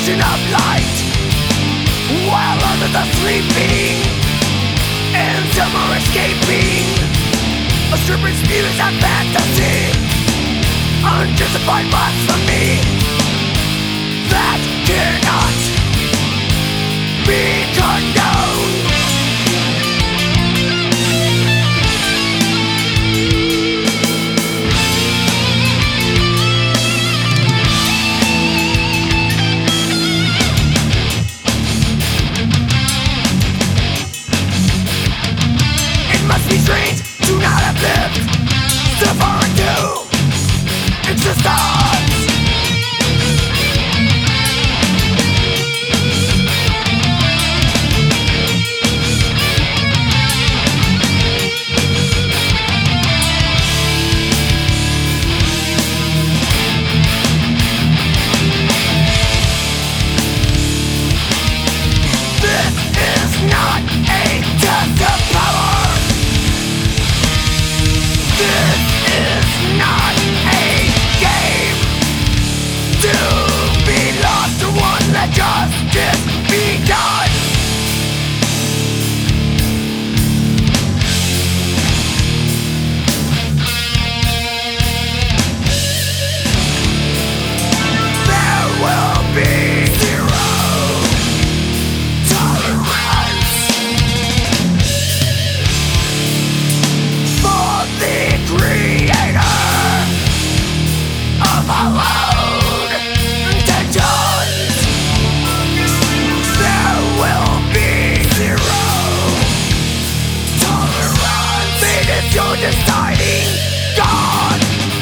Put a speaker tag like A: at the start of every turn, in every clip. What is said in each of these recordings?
A: explosion of light, while others are sleeping and some are escaping. A serpent spews out fantasy, unjustified blasphemy that cannot be condoned. It must be strange to not have lived so far into existence. Justice be done. There will be zero tolerance for the creator of hallowed intentions. There will be zero tolerance. It is your deciding God.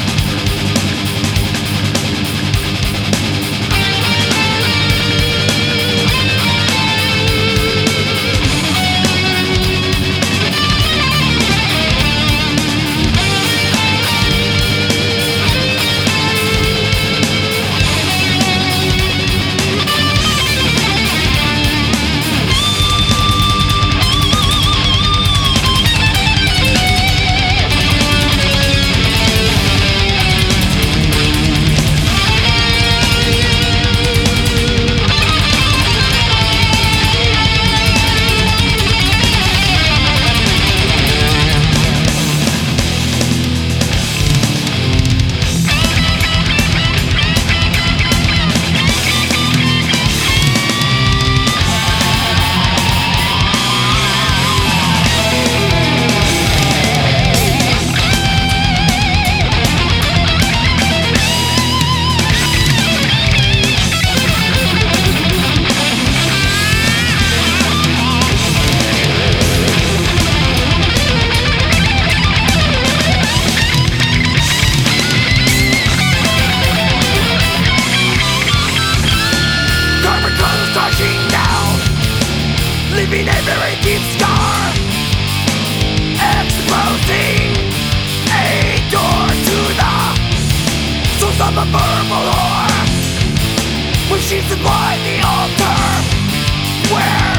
A: Leaving a very deep scar, exposing a door to the source of a verbal whore, when she supplied the altar where